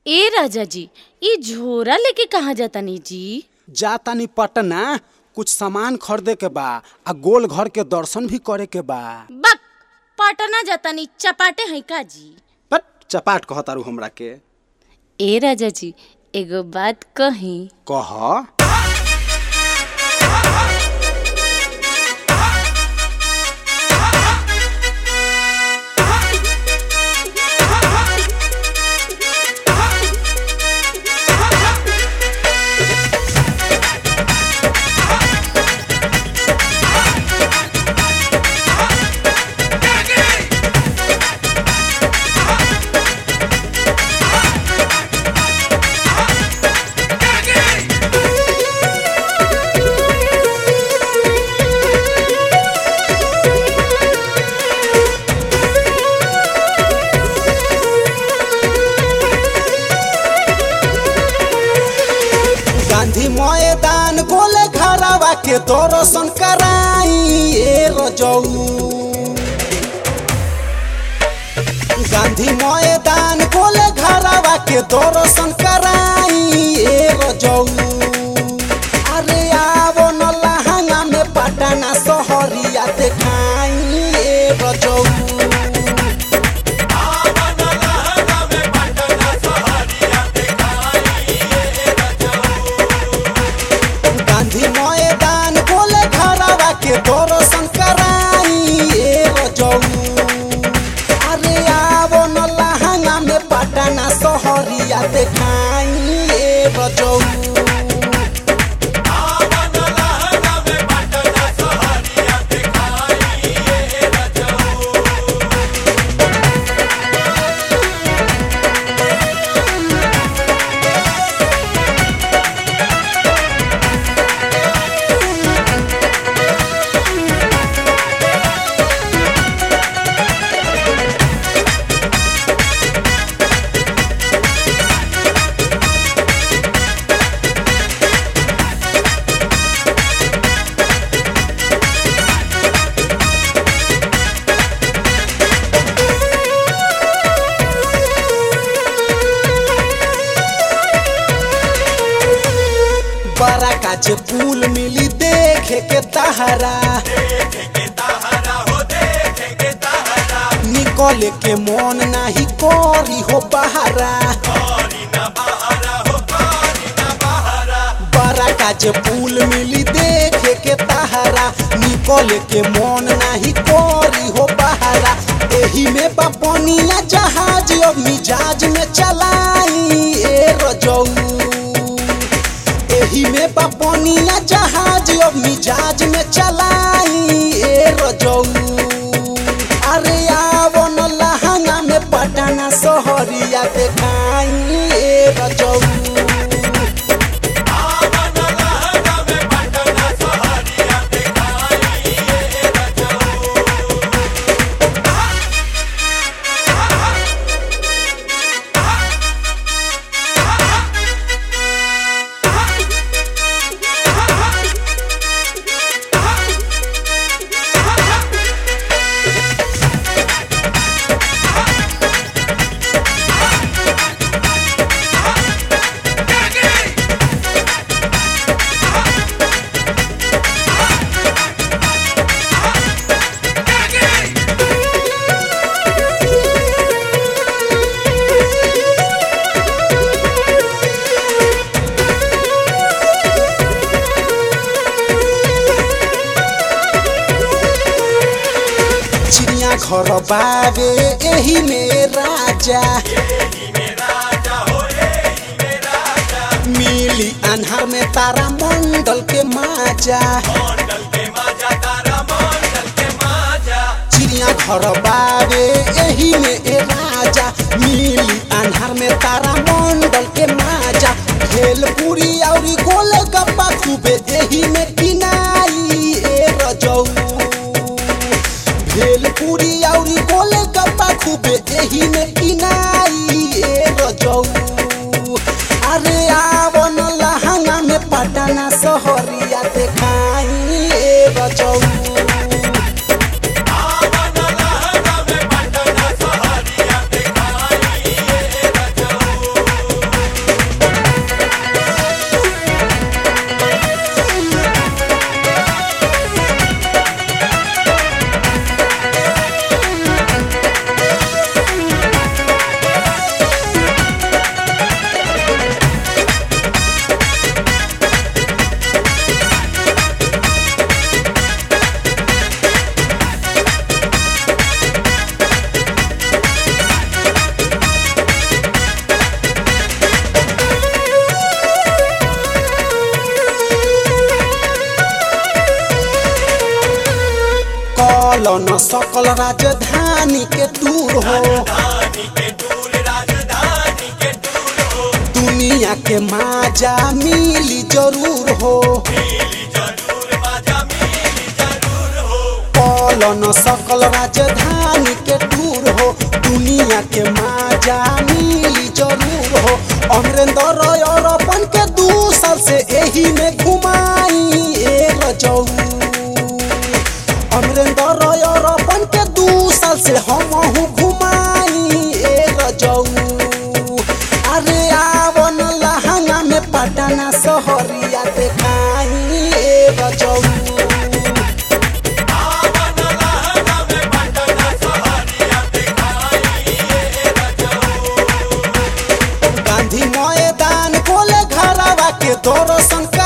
ए राजा जी, ये झोरा लेके कहाँ जातानी जी? जातानी पटना, कुछ सामान खरीदे के बा आ गोल घर के दर्शन भी करे के बा। बक, पटना जातानी चपाटे हैं का जी? पर चपाट कहतारू हमरा के। ए राजा जी, एगो बात कही। कह। गांधी मैदान गोले घरवा के दर्शन कराई ए रजऊ। गांधी मैदान गोले घरवा के दर्शन कराई ए रजऊ। अरे आवो न लहंगा में पटना शहरिया देखाई ए रजऊ। गांधी मैदान गोले घरवा के दर्शन कराई ए रजऊ। अरे आवो न लहंगा में पटना शहरिया देखाई ए रजऊ। बड़ा काचे पुल मिली देखे के तहरा, निकले के मन नाही करी हो बहारा। बड़ा काचे पुल मिली देखे के तहरा, निकले के मन नाही करी हो बहारा। एही में बपनिया जहाज अब मिजाज में चलाई ए रजऊ। एही में बपनिया जहाज अब मिजाज में चलाई ए रजऊ। अरे आवो न लहंगा में पटना शहरिया देखाई ए रजऊ। घर बाबे एही में राजा, मिली अन्हार में तारा मंडल के माजा। चिड़िया घर बाबे एही में ए राजा, मिली अन्हार में तारा मंडल के माजा। भेलपुरी और गोले गप्पा खूबे एही में किनाई ए रजऊ। भेलपुरी और गोले गप्पा खूबे एही में किनाई ए रजऊ। अरे आवो न लहंगा में पटना शहरिया देखाई ए रजऊ। न सकल राजधानी के दूर हो, दुनिया के माजा मिली जरूर हो, न सकल राजधानी के दूर हो, दुनिया के माजा मिली जरूर हो। अमरेंद्र और अपन के 2 साल से यही में घुमाई ए रजऊ, अमरेंद्र और अपन के 2 साल से हम घुमाई ए रजऊ। अरे आवन लहंगा में पटना शहरिया देखाई ए रजऊ, गांधी मैदान खोले घरवा के दर्शन